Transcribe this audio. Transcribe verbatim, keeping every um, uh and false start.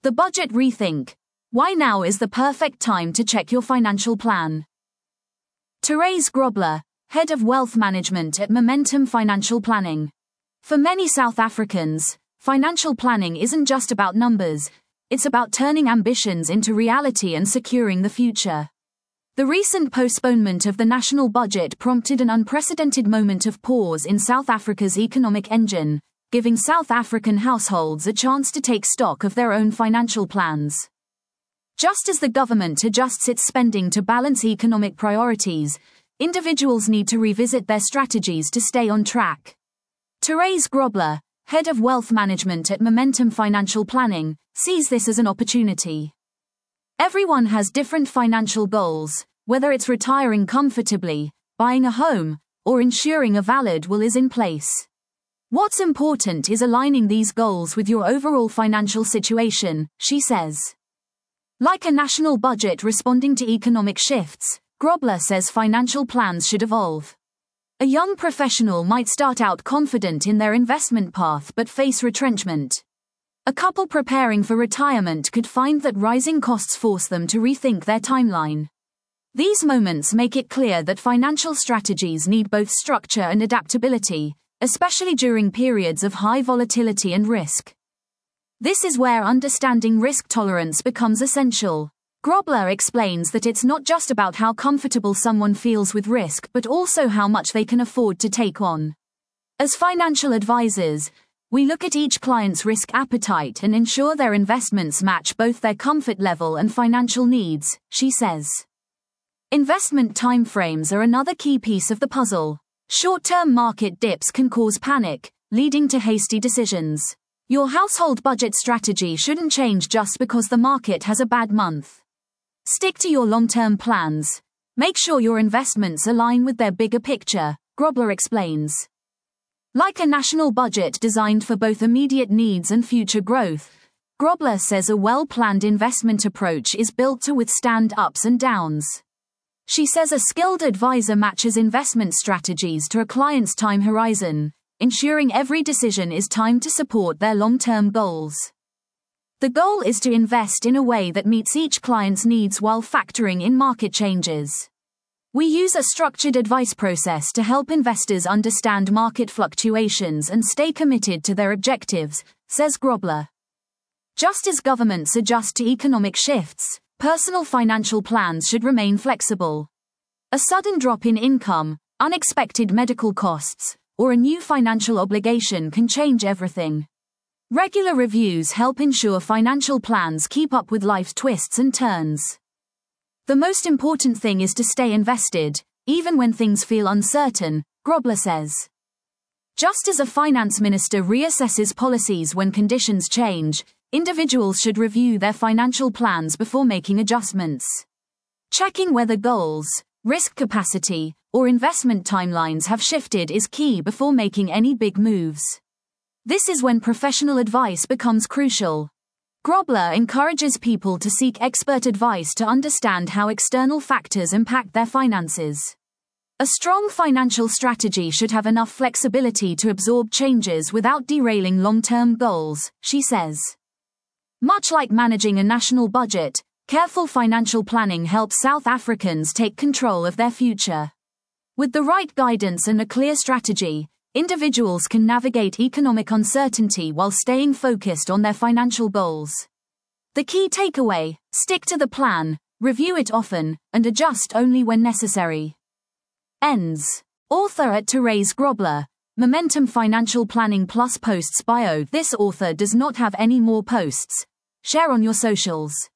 The Budget Rethink. Why now is the perfect time to check your financial plan. Therese Grobler, Head of Wealth Management at Momentum Financial Planning. For many South Africans, financial planning isn't just about numbers, it's about turning ambitions into reality and securing the future. The recent postponement of the national budget prompted an unprecedented moment of pause in South Africa's economic engine, giving South African households a chance to take stock of their own financial plans. Just as the government adjusts its spending to balance economic priorities, individuals need to revisit their strategies to stay on track. Therese Grobler, Head of Wealth Management at Momentum Financial Planning, sees this as an opportunity. Everyone has different financial goals, whether it's retiring comfortably, buying a home, or ensuring a valid will is in place. What's important is aligning these goals with your overall financial situation, she says. Like a national budget responding to economic shifts, Grobler says financial plans should evolve. A young professional might start out confident in their investment path but face retrenchment. A couple preparing for retirement could find that rising costs force them to rethink their timeline. These moments make it clear that financial strategies need both structure and adaptability, especially during periods of high volatility and risk. This is where understanding risk tolerance becomes essential. Grobler explains that it's not just about how comfortable someone feels with risk but also how much they can afford to take on. As financial advisors, we look at each client's risk appetite and ensure their investments match both their comfort level and financial needs, she says. Investment timeframes are another key piece of the puzzle. Short-term market dips can cause panic, leading to hasty decisions. Your household budget strategy shouldn't change just because the market has a bad month. Stick to your long-term plans. Make sure your investments align with their bigger picture, Grobler explains. Like a national budget designed for both immediate needs and future growth, Grobler says a well-planned investment approach is built to withstand ups and downs. She says a skilled advisor matches investment strategies to a client's time horizon, ensuring every decision is timed to support their long-term goals. The goal is to invest in a way that meets each client's needs while factoring in market changes. We use a structured advice process to help investors understand market fluctuations and stay committed to their objectives, says Grobler. Just as governments adjust to economic shifts, personal financial plans should remain flexible. A sudden drop in income, unexpected medical costs, or a new financial obligation can change everything. Regular reviews help ensure financial plans keep up with life's twists and turns. The most important thing is to stay invested, even when things feel uncertain, Grobler says. Just as a finance minister reassesses policies when conditions change, individuals should review their financial plans before making adjustments. Checking whether goals, risk capacity, or investment timelines have shifted is key before making any big moves. This is when professional advice becomes crucial. Grobler encourages people to seek expert advice to understand how external factors impact their finances. A strong financial strategy should have enough flexibility to absorb changes without derailing long-term goals, she says. Much like managing a national budget, careful financial planning helps South Africans take control of their future. With the right guidance and a clear strategy, individuals can navigate economic uncertainty while staying focused on their financial goals. The key takeaway: stick to the plan, review it often, and adjust only when necessary. Ends. Author at Therese Grobler, Momentum Financial Planning Plus posts bio. This author does not have any more posts. Share on your socials.